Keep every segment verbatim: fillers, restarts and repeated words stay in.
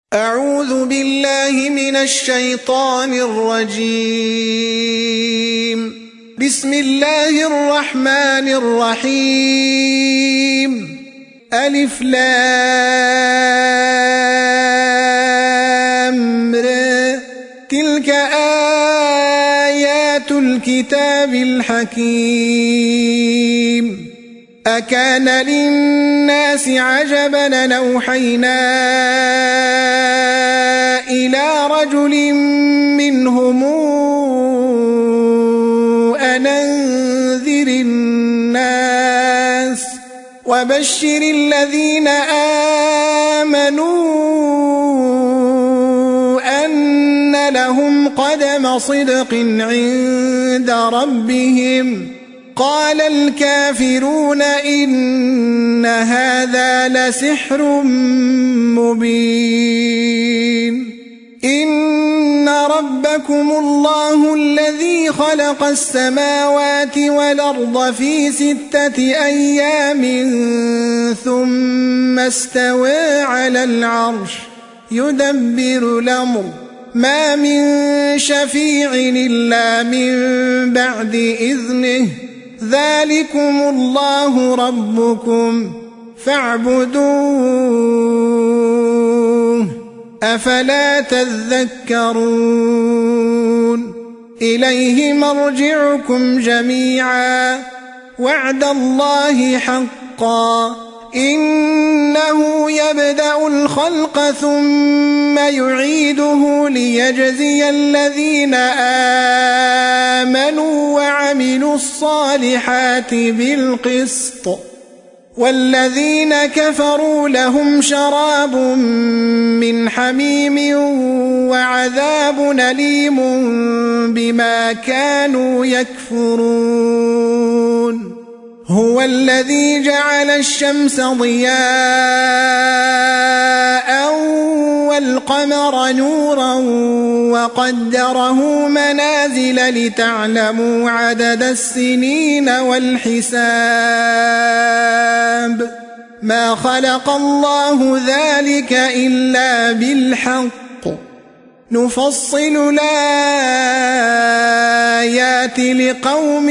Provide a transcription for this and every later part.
أعوذ بالله من الشيطان الرجيم. بسم الله الرحمن الرحيم. ألف لام ر. تلك آيات الكتاب الحكيم. أكان للناس عجبا أن أوحينا إلى رجل منهم أن أنذر الناس وبشر الذين آمنوا أن لهم قدم صدق عند ربهم. قال الكافرون إن هذا لسحر مبين. إن ربكم الله الذي خلق السماوات والأرض في ستة أيام ثم استوى على العرش يدبر الأمر ما من شفيع إلا من بعد إذنه ذلكم الله ربكم فاعبدوه أفلا تذكرون. إليه مرجعكم جميعا وعد الله حقا إنه يبدأ الخلق ثم يعيده ليجزي الذين آمنوا وعملوا الصالحات بالقسط والذين كفروا لهم شراب من حميم وعذاب أليم بما كانوا يكفرون. هو الذي جعل الشمس ضياء والقمر نورا وقدره منازل لتعلموا عدد السنين والحساب. ما خلق الله ذلك إلا بالحق نفصل الآيات لقوم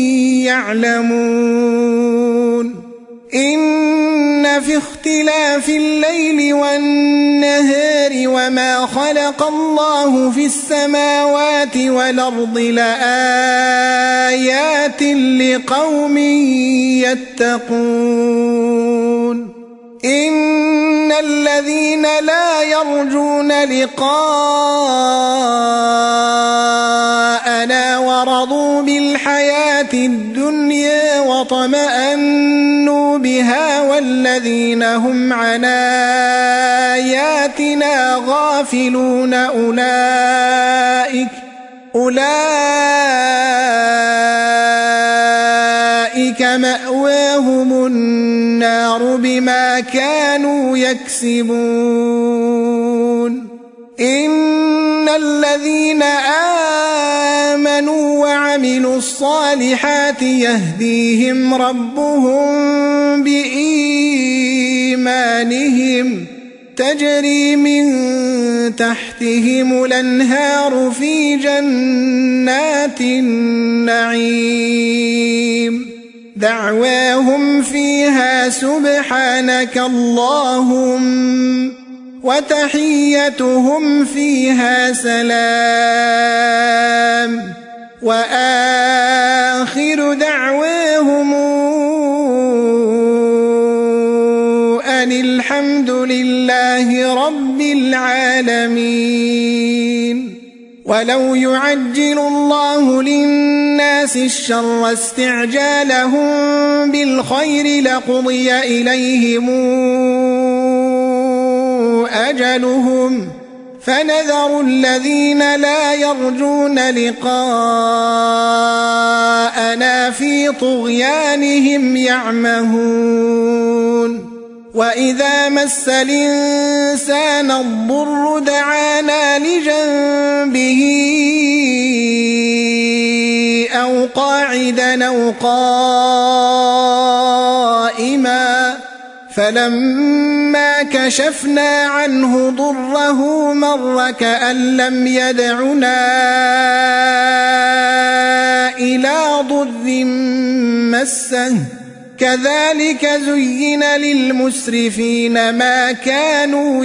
يعلمون. إن في اختلاف الليل والنهار وما خلق الله في السماوات والأرض لآيات لقوم يتقون. إن الذين لا يرجون لقاءنا ورضوا بالحياة الدنيا وطمأنوا بها والذين هم عن آياتنا غافلون أولئك أولئك مأواهم النار بما كانوا يكسبون. إن الذين آمنوا وعملوا الصالحات يهديهم ربهم بإيمانهم تجري من تحتهم الأنهار في جنات النعيم دعواهم فيها سبحانك اللهم وتحيتهم فيها سلام وآخر دعواهم أن الحمد لله رب العالمين. ولو يعجل الله للناس الشر استعجالهم بالخير لقضي إليهم أجلهم فنذر الذين لا يرجون لقاءنا في طغيانهم يعمهون. وإذا مس الإنسان الضر دعانا لجنبه أو قاعدا أو قائما فلما كشفنا عنه ضره مر كأن لم يدعنا إلى ضر مسه كذلك زين للمسرفين ما كانوا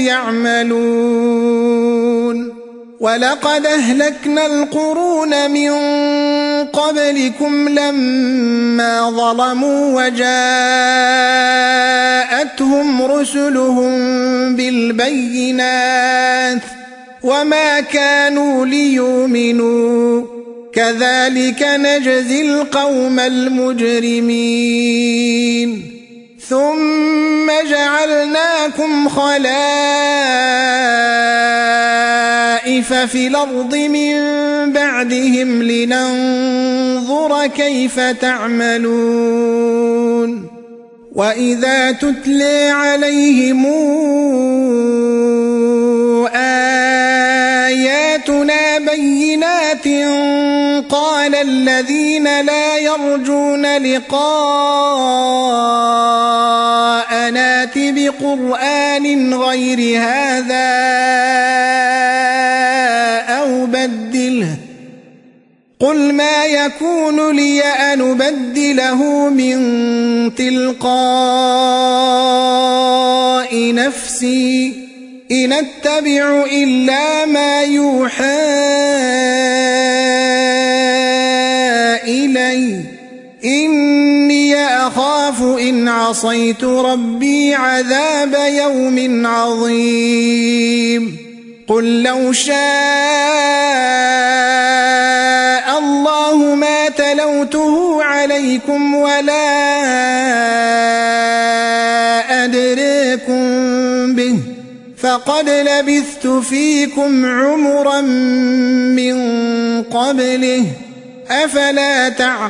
يعملون ولقد أهلكنا القرون من قبلكم لما ظلموا وجاءتهم رسلهم بالبينات وما كانوا ليؤمنوا كذلك نجزي القوم المجرمين ثم جعلناكم خلائف في الأرض من بعدهم لننظر كيف تعملون وإذا تتلى عليهم آياتنا بينات قال الذين لا يرجون لقاءنا ائت بقرآن غير هذا أو بدله قل ما يكون لي أن أبدله من تلقاء نفسي إن أتبع إلا ما يوحى إلي إني أخاف إن عصيت ربي عذاب يوم عظيم قل لو شاء الله ما تلوته عليكم ولا أدريكم به فقد لبثت فيكم عمرا من قبله أفلا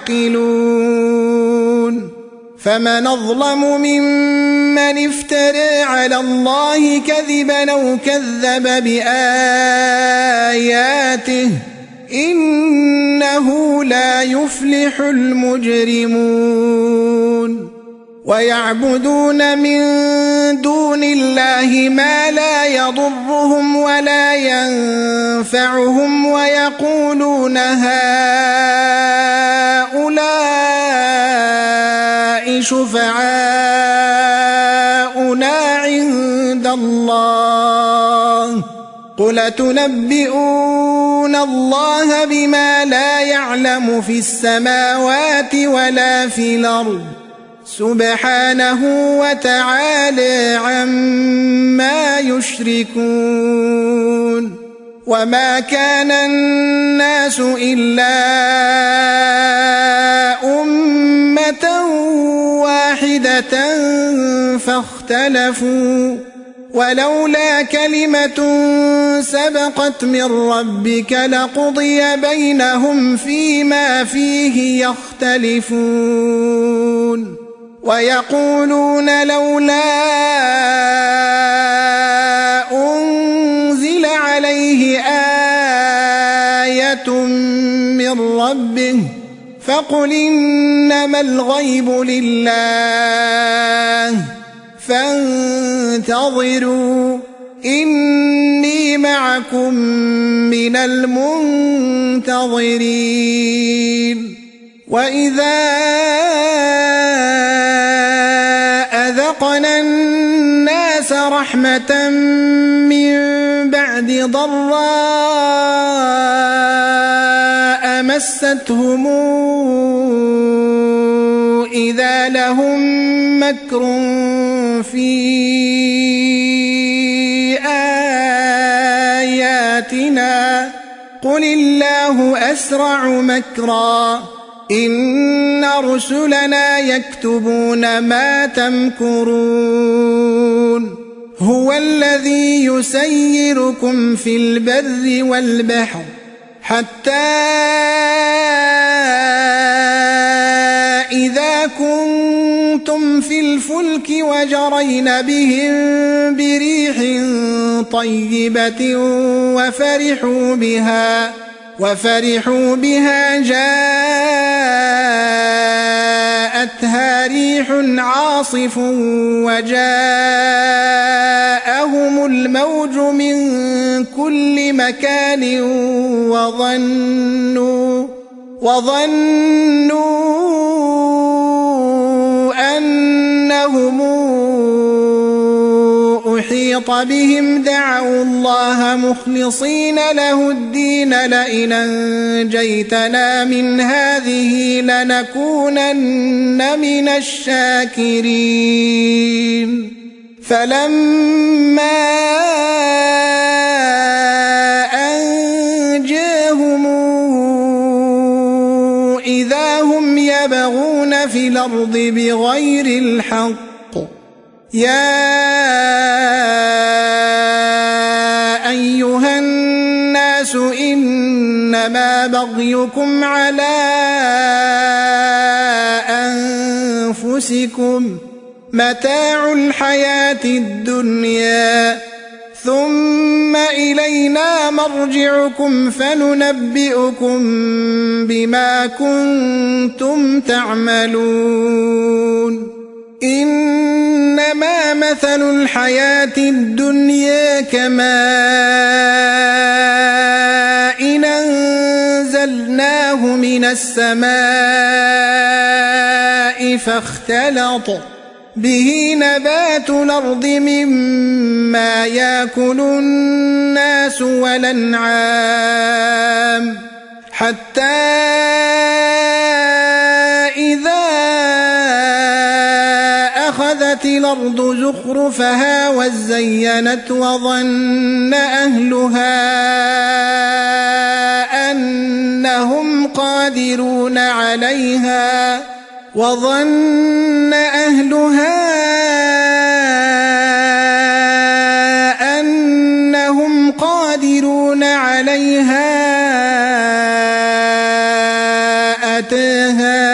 تعقلون فمن أظلم ممن افترى على الله كذبا أو كذب بآياته إنه لا يفلح المجرمون ويعبدون من دون الله ما لا يضرهم ولا ينفعهم ويقولون هؤلاء شفعاؤنا عند الله قل تنبئون الله بما لا يعلم في السماوات ولا في الأرض سبحانه وتعالى عما يشركون وما كان الناس إلا أمة واحدة فاختلفوا ولولا كلمة سبقت من ربك لقضي بينهم فيما فيه يختلفون ويقولون لولا أنزل عليه آية من ربه فقل إنما الغيب لله فانتظروا إني معكم من المنتظرين وإذا أذقنا الناس رحمة من بعد ضراء مستهم إذا لهم مكر في آياتنا قل الله أسرع مكرا إن رسلنا يكتبون ما تمكرون هو الذي يسيركم في البر والبحر حتى إذا كنتم في الفلك وجرين بهم بريح طيبة وفرحوا بها وفرحوا بها جاءتها ريح عاصف وجاءهم الموج من كل مكان وظنوا وظنوا أنهم أحيط بهم دعوا الله مخلصين له الدين لئن أنجيتنا من هذه لنكونن من الشاكرين فلما أنجاهم إذا هم يبغون في الأرض بغير الحق يا أيها الناس إنما بغيكم على أنفسكم متاع الحياة الدنيا ثم إلينا مرجعكم فننبئكم بما كنتم تعملون إنما مثل الحياة الدنيا كماء أنزلناه من السماء فاختلط به نبات الأرض مما يأكل الناس والأنعام حتى إذا أخذت الأرض زخرفها وزينت وظن أهلها أنهم قادرون عليها وظن أهلها أنهم قادرون عليها أتاها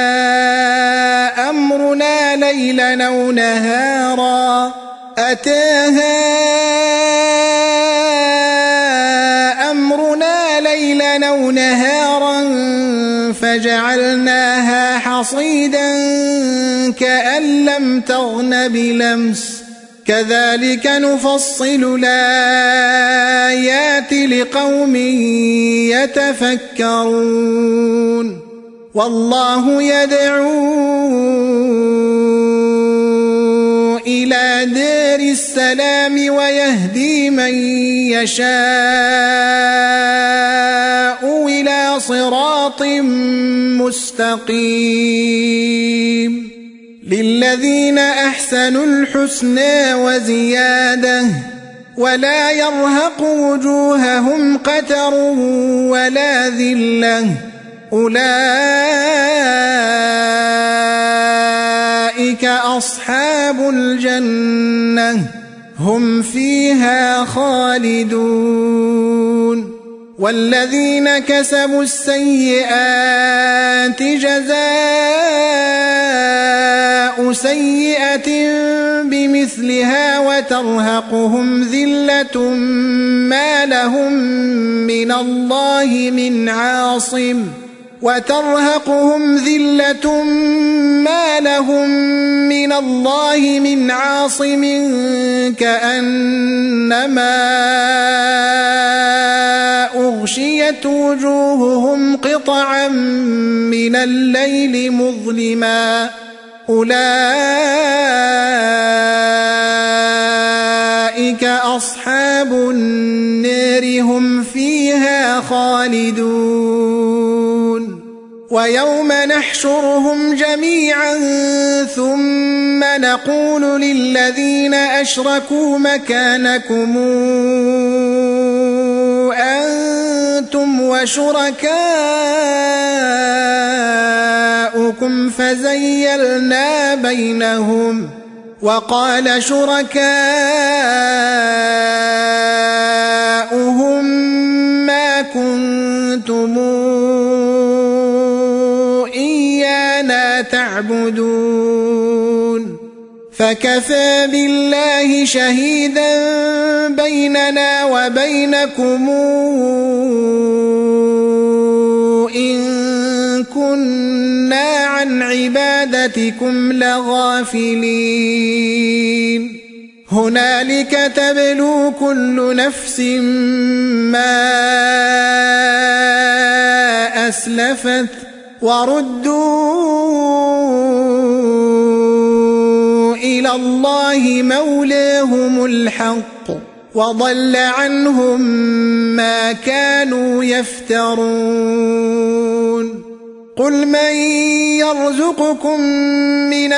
أمرنا ليلا أو نهارا أتاها أمرنا ليلا أو نهارا فجعلناها حصيدا كأن لم تغن بلمس كذلك نفصل الآيات لقوم يتفكرون والله يدعو إلى دار السلام ويهدي من يشاء إلى صراط مستقيم للذين أحسنوا الحسنى وزيادة ولا يرهق وجوههم قتر ولا ذلة أولئك أصحاب الجنة هم فيها خالدون والذين كسبوا السيئات جزاء سيئة بمثلها وترهقهم ذلة ما لهم من الله من عاصم وترهقهم ذلة ما لهم من الله من عاصم كأنما أغشيت وجوههم قطعا من الليل مظلما أولئك أصحاب النار هم فيها خالدون ويوم نحشرهم جميعا ثم نقول للذين أشركوا مكانكم أنتم وشركاؤكم فزيلنا بينهم وقال شركاؤهم ما كنتم إيانا تعبدون فكفى بالله شهيدا بيننا وبينكم إن كنا عن عبادتكم لغافلين هنالك تبلو كل نفس ما أسلفت وردوا إلى الله مولاهم الحق وضل عنهم ما كانوا يفترون قل من يرزقكم من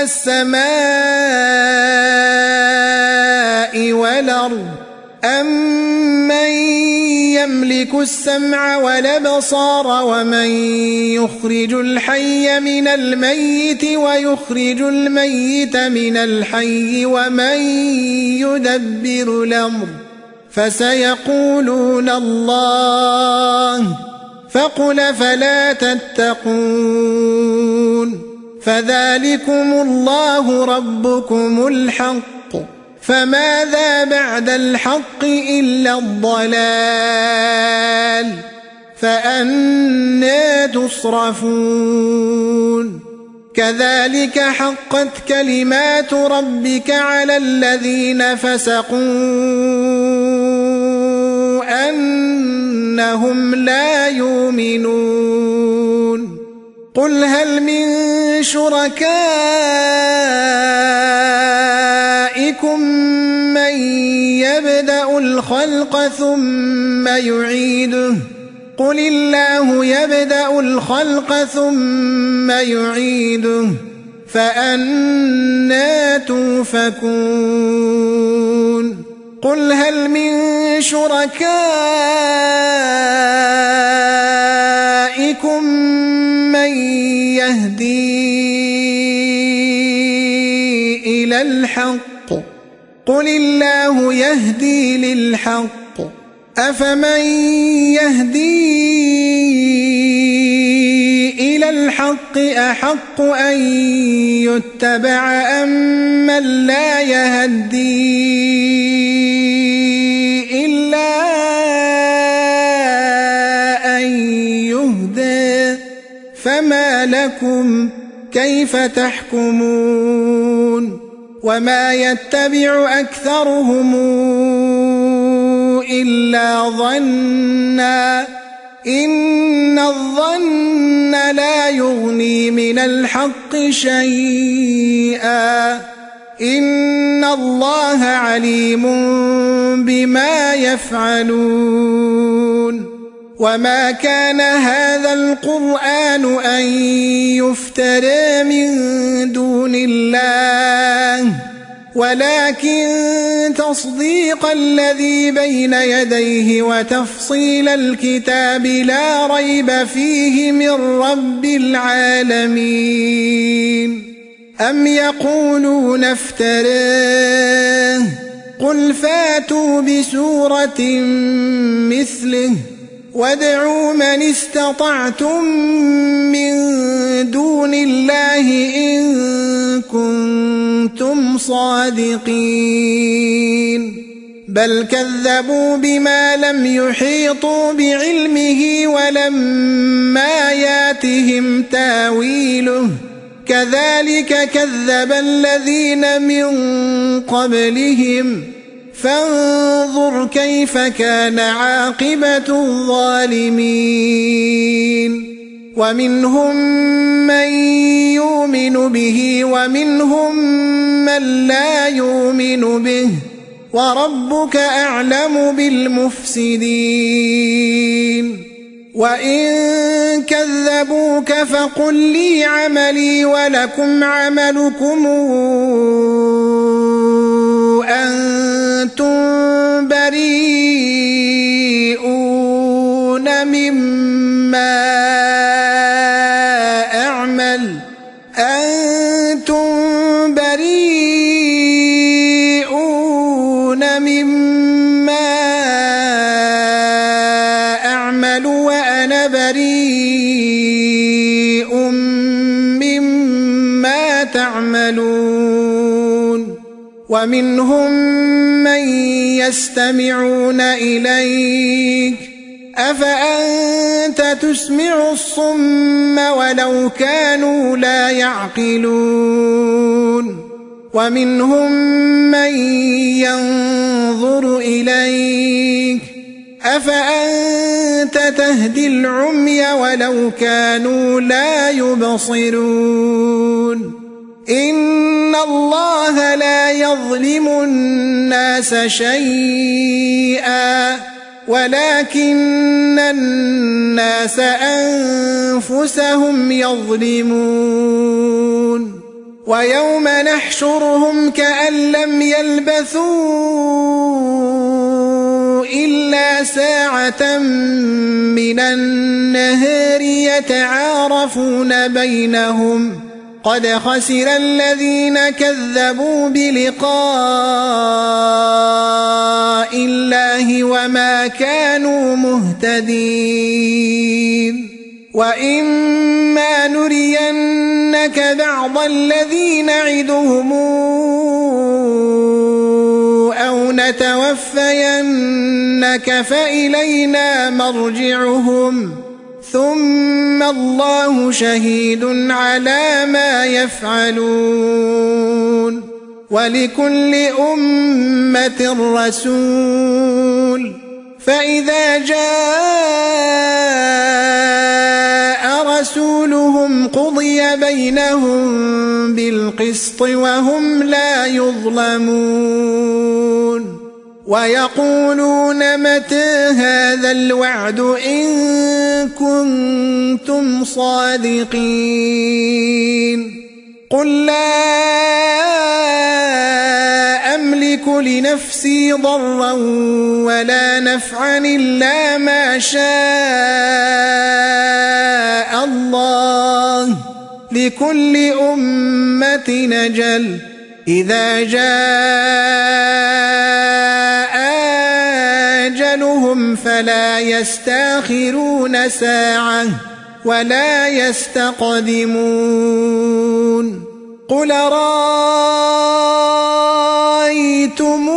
السماء والأرض أمن يملك السمع والأبصار ومن يخرج الحي من الميت ويخرج الميت من الحي ومن يدبر الأمر فسيقولون الله فقل فلا تتقون فذلكم الله ربكم الحق فماذا بعد الحق إلا الضلال فأنى تصرفون كذلك حقت كلمات ربك على الذين فسقوا أنهم لا يؤمنون قل هل من شركائكم من يبدأ الخلق ثم يعيده قل الله يبدأ الخلق ثم يعيده فأنى توفكون قل هل من شركائكم من يهدي إلى الحق قل الله يهدي للحق أفمن يهدي إلى الحق أحق أن يتبع أم من لا يهدي إلا أن يهدى فما لكم كيف تحكمون وما يتبع أكثرهم إلا ظنا إن الظن لا يغني من الحق شيئا إن الله عليم بما يفعلون وما كان هذا القرآن أن يفترى من دون الله ولكن تصديق الذي بين يديه وتفصيل الكتاب لا ريب فيه من رب العالمين أم يقولون افتراه قل فاتوا بسورة مثله وادعوا من استطعتم من دون الله إن كنتم صادقين بل كذبوا بما لم يحيطوا بعلمه ولما ياتهم تاويله كذلك كذب الذين من قبلهم فانظر كيف كان عاقبة الظالمين ومنهم من يؤمن به ومنهم من لا يؤمن به وربك أعلم بالمفسدين وإن كذبوك فقل لي عملي ولكم عملكم أنتم بريئون مما أعمل أنتم بريئون مما أعمل وأنا بريء مما تعملون ومنهم من يستمعون إليك أفأنت تسمع الصم ولو كانوا لا يعقلون ومنهم من ينظر إليك أفأنت تهدي العمي ولو كانوا لا يبصرون إن الله لا يظلم الناس شيئا ولكن الناس أنفسهم يظلمون ويوم نحشرهم كأن لم يلبثوا إلا ساعة من النهار يتعارفون بينهم قد خسر الذين كذبوا بلقاء الله وما كانوا مهتدين وإما نرينك بعض الذي نعدهم أو نتوفينك فإلينا مرجعهم ثم الله شهيد على ما يفعلون ولكل أمة رسول فإذا جاء رسولهم قضي بينهم بالقسط وهم لا يظلمون ويقولون متى هذا الوعد إن كنتم صادقين قل لا أملك لنفسي ضرا ولا نفعا إلا ما شاء الله لكل أمة أجل إذا جاء أجلهم فلا يستأخرون ساعة ولا يستقدمون قل رأيتم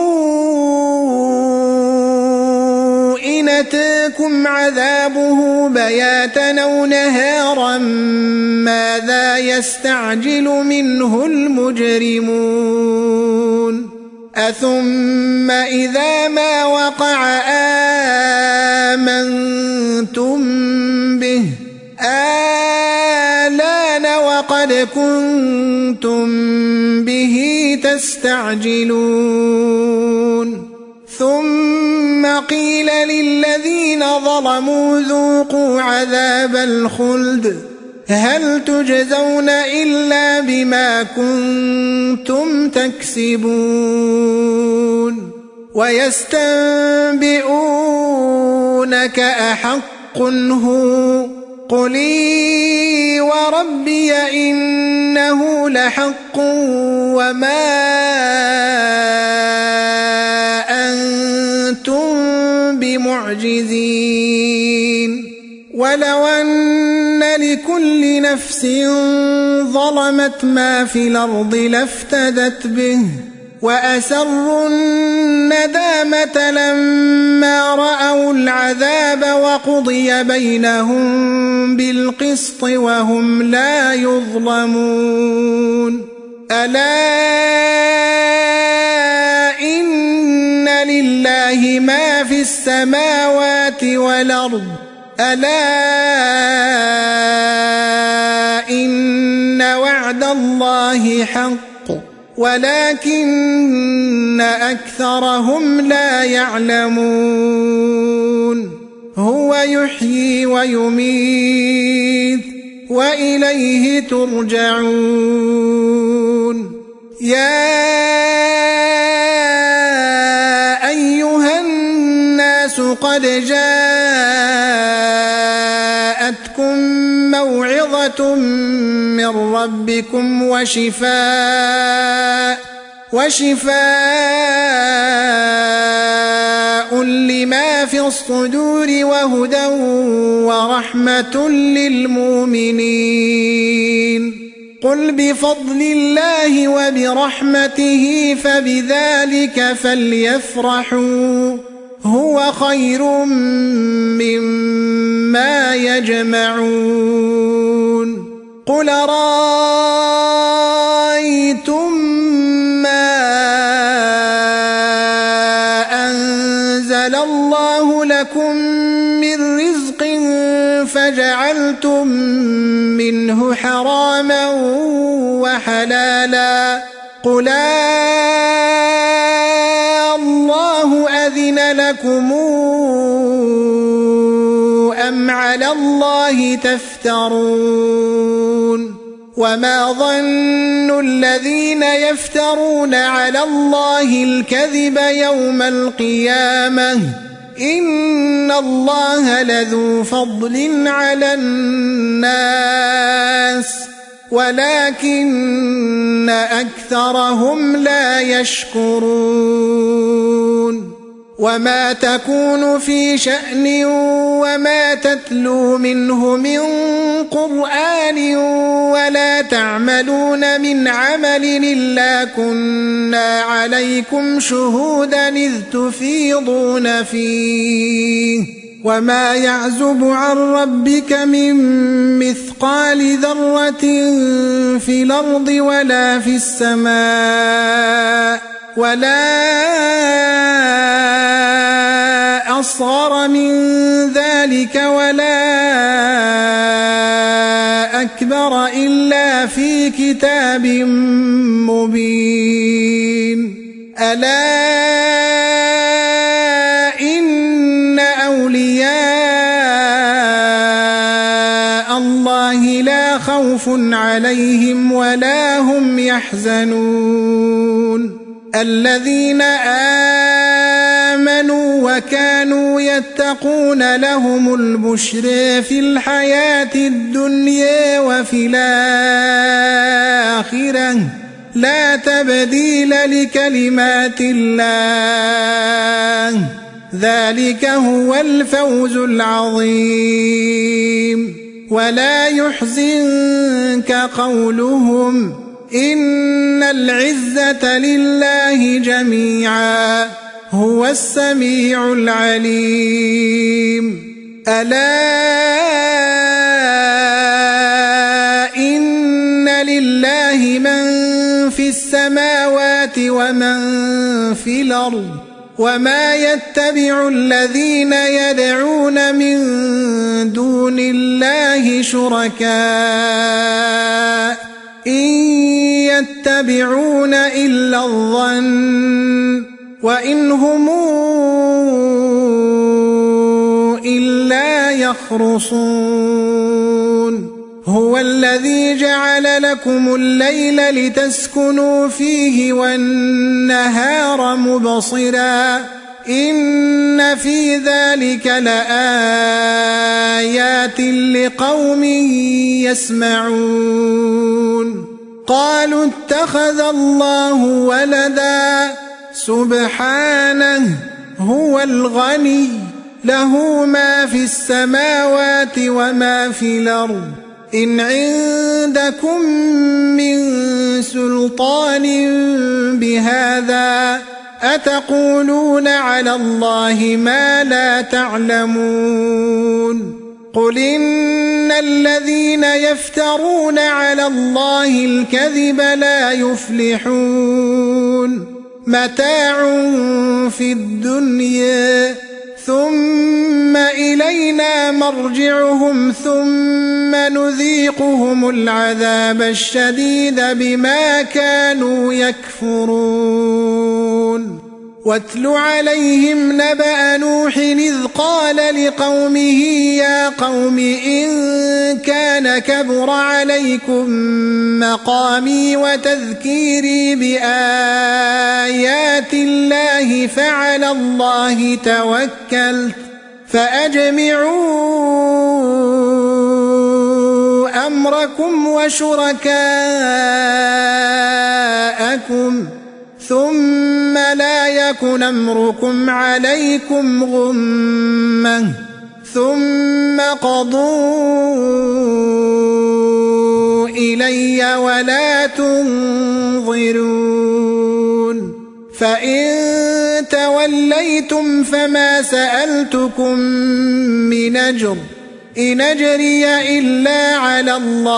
إن أتاكم عذابه بياتا أو نهارا ماذا يستعجل منه المجرمون أثم إذا ما وقع آمنتم به آلان وقد كنتم به تستعجلون ثم قيل للذين ظلموا ذوقوا عذاب الخلد هل تجزون إلا بما كنتم تكسبون ويستنبئونك أحق هو قل إي وربي إنه لحق وما أنتم بمعجزين ولو أن لكل نفس ظلمت ما في الأرض لافتدت به وأسروا الندامة لما رأوا العذاب وقضي بينهم بالقسط وهم لا يظلمون ألا إن لله ما في السماوات والأرض ألا إن وعد الله حق ولكن أكثرهم لا يعلمون هو يحيي ويميت وإليه ترجعون يا أيها الناس قد جاءتكم موعظة من ربكم وشفاء وشفاء لما في الصدور وهدى ورحمة للمؤمنين قل بفضل الله وبرحمته فبذلك فليفرحوا هو خير مما يجمعون قل رأيتم ما أنزل الله لكم من رزق فجعلتم منه حراما وحلالا قل الله أذن لكم أم على الله تفترون وما ظن الذين يفترون على الله الكذب يوم القيامة إن الله لذو فضل على الناس ولكن أكثرهم لا يشكرون وما تكون في شأن وما تتلو منه من قرآن ولا تعملون من عمل إلا كنا عليكم شهودا إذ تفيضون فيه وما يعزب عن ربك من مثقال ذرة في الأرض ولا في السماء ولا أصغر من ذلك ولا أكبر إلا في كتاب مبين ألا إن أولياء الله لا خوف عليهم ولا هم يحزنون الذين آمنوا وكانوا يتقون لهم البشر في الحياة الدنيا وفي الآخرة لا تبديل لكلمات الله ذلك هو الفوز العظيم ولا يحزنك قولهم إن العزة لله جميعا هو السميع العليم ألا إن لله من في السماوات ومن في الأرض وما يتبع الذين يدعون من دون الله شركاء إن يتبعون إلا الظن وإن هم إلا يخرصون هو الذي جعل لكم الليل لتسكنوا فيه والنهار مبصرا إن في ذلك لآيات لقوم يسمعون قالوا اتخذ الله ولدا سبحانه هو الغني له ما في السماوات وما في الأرض إن عندكم من سلطان بهذا أتقولون على الله ما لا تعلمون قل إن الذين يفترون على الله الكذب لا يفلحون متاع في الدنيا ثم إلينا مرجعهم ثم نذيقهم العذاب الشديد بما كانوا يكفرون واتل عليهم نبأ نوح إذ قال لقومه يا قوم إن كان كبر عليكم مقامي وتذكيري بآيات الله فعلى الله توكلت فأجمعوا أمركم وشركاءكم ثم لا يكن أمركم عليكم غمة ثم قضوا إلي ولا تنظرون فإن توليتم فما سألتكم من أجر إن أجري إلا على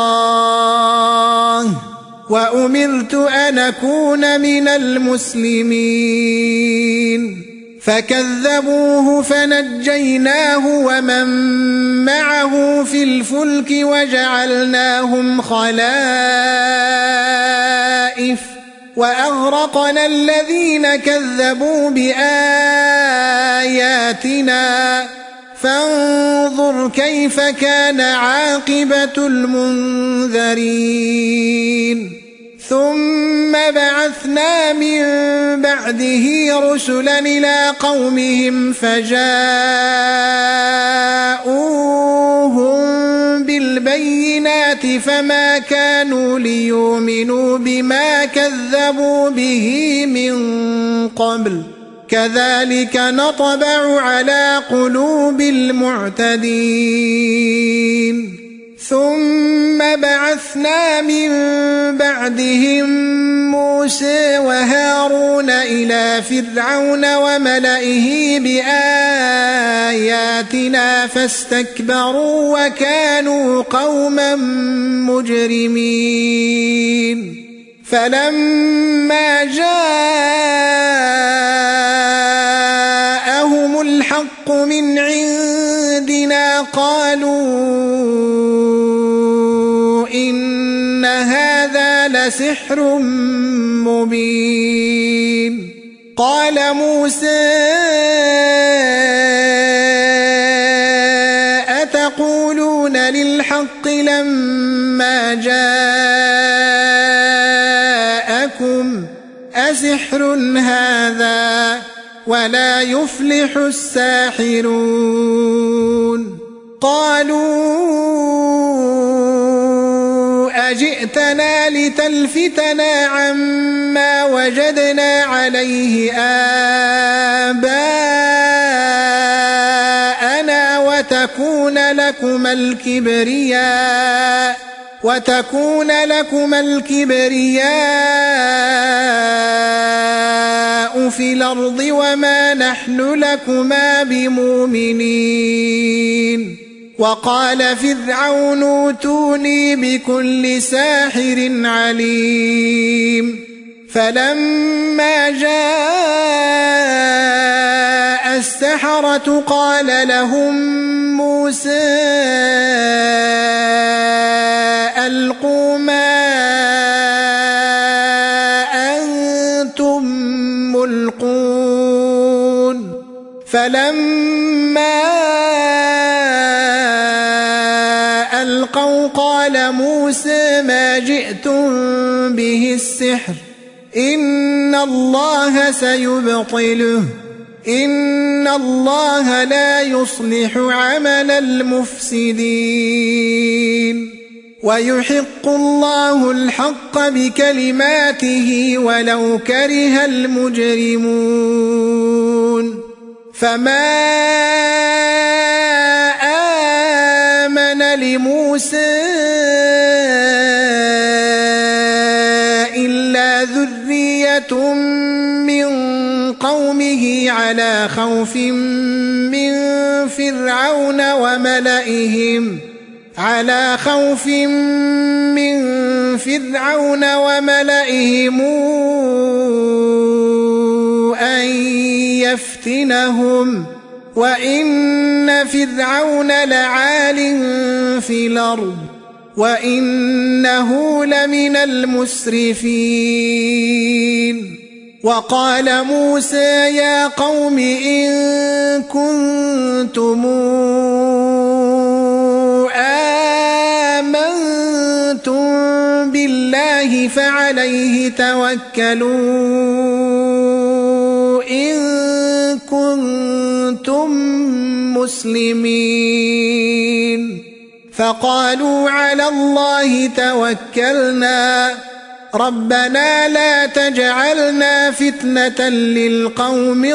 الله وأمرت أن أكون من المسلمين فكذبوه فنجيناه ومن معه في الفلك وجعلناهم خلائف وأغرقنا الذين كذبوا بآياتنا فانظر كيف كان عاقبة المنذرين ثم بعثنا من بعده رسلا إلى قومهم فجاءوهم بالبينات فما كانوا ليؤمنوا بما كذبوا به من قبل كذلك نطبع على قلوب المعتدين ثم بعثنا من بعدهم موسى وهارون إلى فرعون وملئه بآياتنا فاستكبروا وكانوا قوما مجرمين فلما جاءهم الحق من عندنا قالوا إن هذا لسحر مبين قال موسى أتقولون للحق لما جاءكم أسحر هذا ولا يفلح الساحرون قالوا أجئتنا لتلفتنا عما وجدنا عليه آباءنا وتكون لكما الكبرياء وتكون لكما الكبرياء في الأرض وما نحن لكما بمؤمنين وقال فرعون اوتوني بكل ساحر عليم فلما جاء السحرة قال لهم موسى ألقوا ما أنتم ملقون فلما ألقوا قال موسى ما جئتم به السحر إن الله سيبطله إن الله لا يصلح عمل المفسدين ويحق الله الحق بكلماته ولو كره المجرمون فما آمن لموسى إلا ذرية من قومه على خوف من فرعون وملئهم على خوف من فرعون وملئهم أن يفتنهم وإن فرعون لعال في الأرض وإنه لمن المسرفين وقال موسى يا قوم إن كنتم آمنتم بالله فعليه توكلوا إن كنتم مسلمين فقالوا على الله توكلنا ربنا لا تجعلنا فتنة للقوم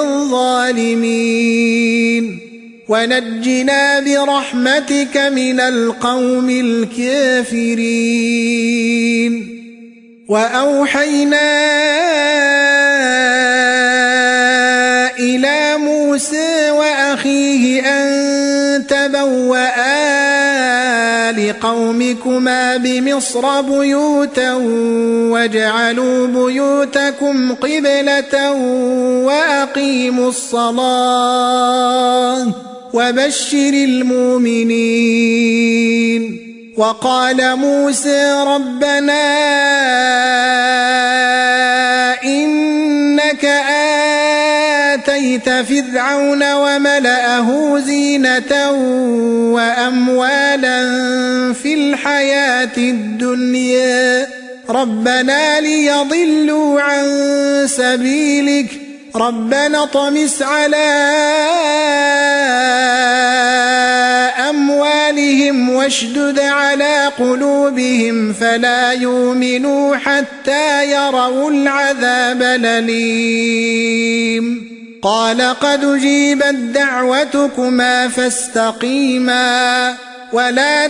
الظالمين ونجنا برحمتك من القوم الكافرين وأوحينا إلى موسى وأخيه أن تبوأ لقومكما بمصر بيوتا واجعلوا بيوتكم قبلة وأقيموا الصلاة وبشر المؤمنين. وقال موسى ربنا إنك آتيت فرعون وملأه زينة وأموالا في الحياة الدنيا ربنا ليضلوا عن سبيلك ربنا اطمس على أموالهم واشدد على قلوبهم فلا يؤمنوا حتى يروا العذاب الأليم. قال قد أجيبت دعوتكما فاستقيما ولا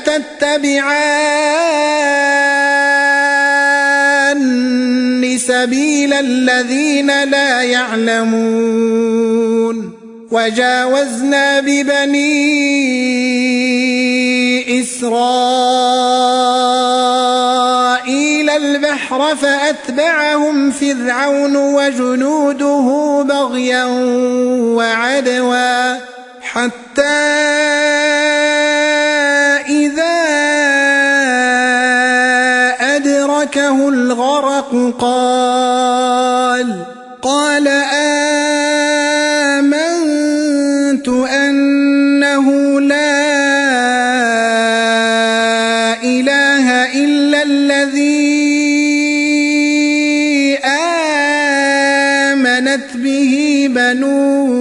تتبعان سبيل الذين لا يعلمون. وجاوزنا ببني إسرائيل البحر فأتبعهم فرعون وجنوده بغيا وعدوا حتى إذا أدركه الغرق قال قال آمنت أنه لا إله إلا الذي آمنت به بنو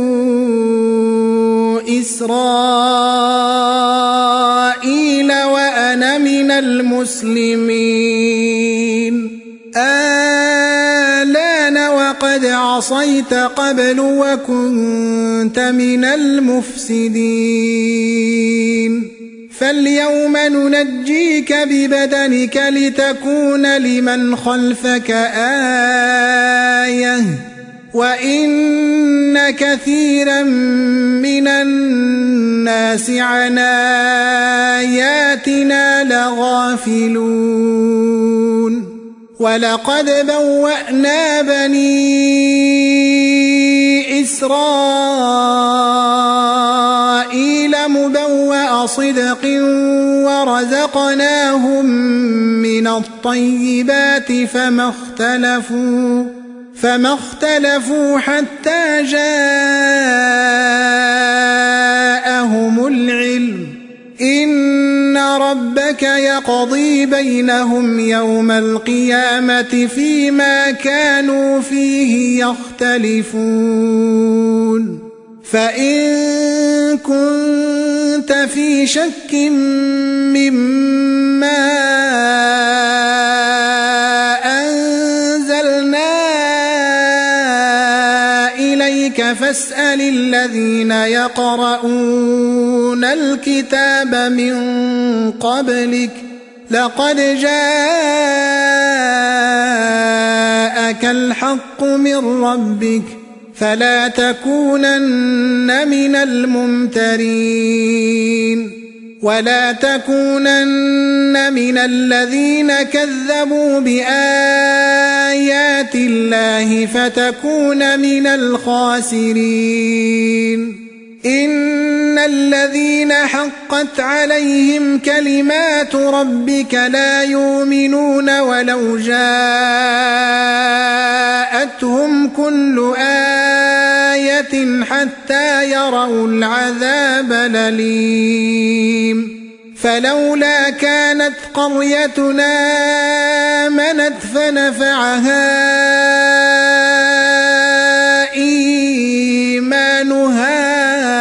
إسرائيل وأنا من المسلمين. آلان وقد عصيت قبل وكنت من المفسدين فاليوم ننجيك ببدنك لتكون لمن خلفك آية وإن كثيرا من الناس عن آياتنا لغافلون. ولقد بوأنا بني إسرائيل مبوأ صدق ورزقناهم من الطيبات فما اختلفوا فما اختلفوا حتى جاءهم العلم إن ربك يقضي بينهم يوم القيامة فيما كانوا فيه يختلفون. فإن كنت في شك مما أنزلنا إليك فاسأل الذين يقرؤون الكتاب من قبلك لقد جاءك الحق من ربك فلا تكونن من الممترين. ولا تكونن من الذين كذبوا بآيات الله فتكون من الخاسرين. إن الذين حقت عليهم كلمات ربك لا يؤمنون ولو جاءتهم كل آية حتى يروا العذاب الأليم. فلولا كانت قريتنا آمنت فنفعها إيمانها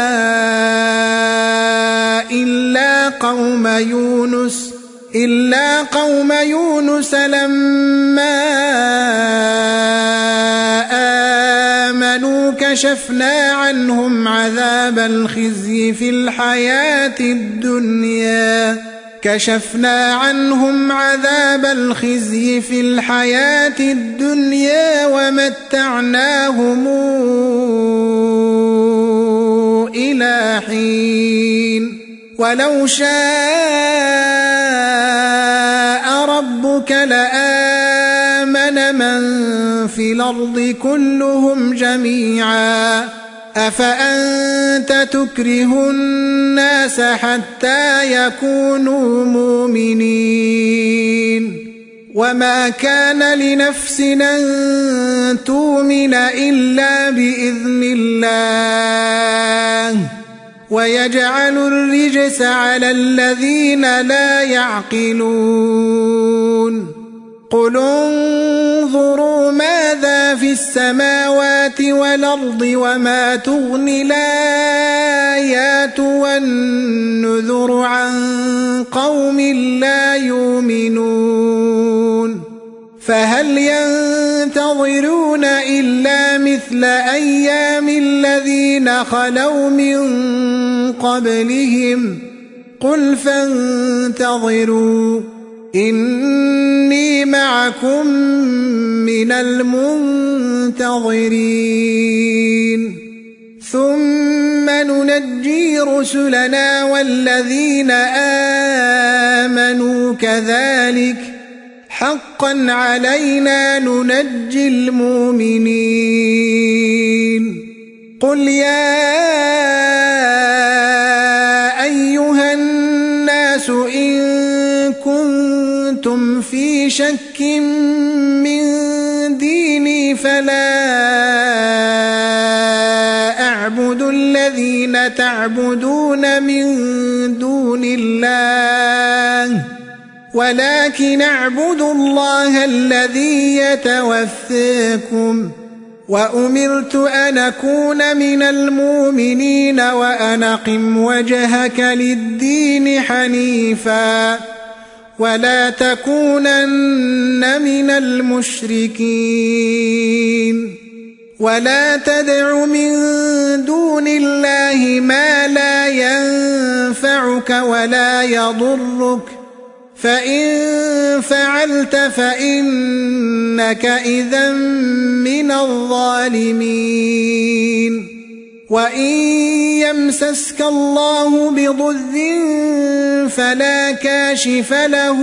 إلا قوم يونس إلا قوم يونس لما آمنوا كشفنا عنهم عذاب الخزي في الحياة الدنيا كشفنا عنهم عذاب الخزي في الحياة الدنيا ومتعناهم إلى حين. ولو شاء أطاعوك لآمن من في الأرض كلهم جميعا أفأنت تكره الناس حتى يكونوا مؤمنين وما كان لنفس أن تؤمن إلا بإذن الله ويجعل الرجس على الذين لا يعقلون قل انظروا ماذا في السماوات والأرض وما تغني الآيات والنذر عن قوم لا يؤمنون فهل ينتظرون إلا مثل أيام الذين خلوا من قبلهم قل فانتظروا إني معكم من المنتظرين ثم ننجي رسلنا والذين آمنوا كذلك حقا علينا ننجي المؤمنين قل يا أيها الناس إن كنتم في شك من ديني فلا أعبد الذين تعبدون من دون الله ولكن أعبد الله الذي يتوفاكم وأمرت أن أكون من المؤمنين وأن أقم وجهك للدين حنيفا ولا تكونن من المشركين ولا تدع من دون الله ما لا ينفعك ولا يضرك فإن فعلت فإنك إذا من الظالمين وإن يمسسك الله بضر فلا كاشف له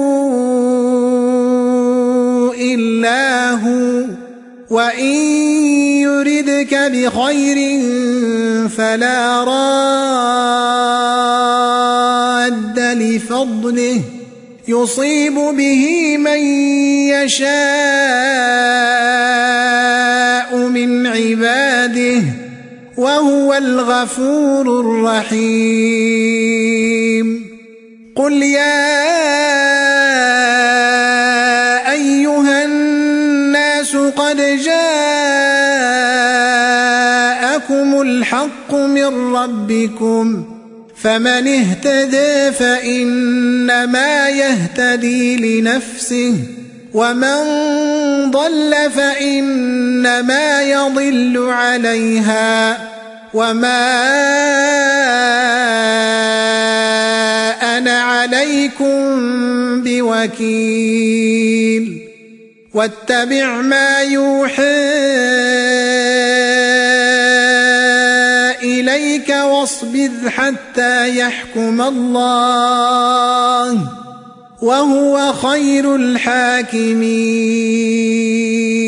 إلا هو وإن يردك بخير فلا راد لفضله يصيب به من يشاء من عباده وهو الغفور الرحيم قل يا أيها الناس قد جاءكم الحق من ربكم فمن اهتدى فإنما يهتدي لنفسه ومن ضل فإنما يضل عليها وما أنا عليكم بوكيل واتبع ما يوحى إليك واصبر حتى يحكم الله وهو خير الحاكمين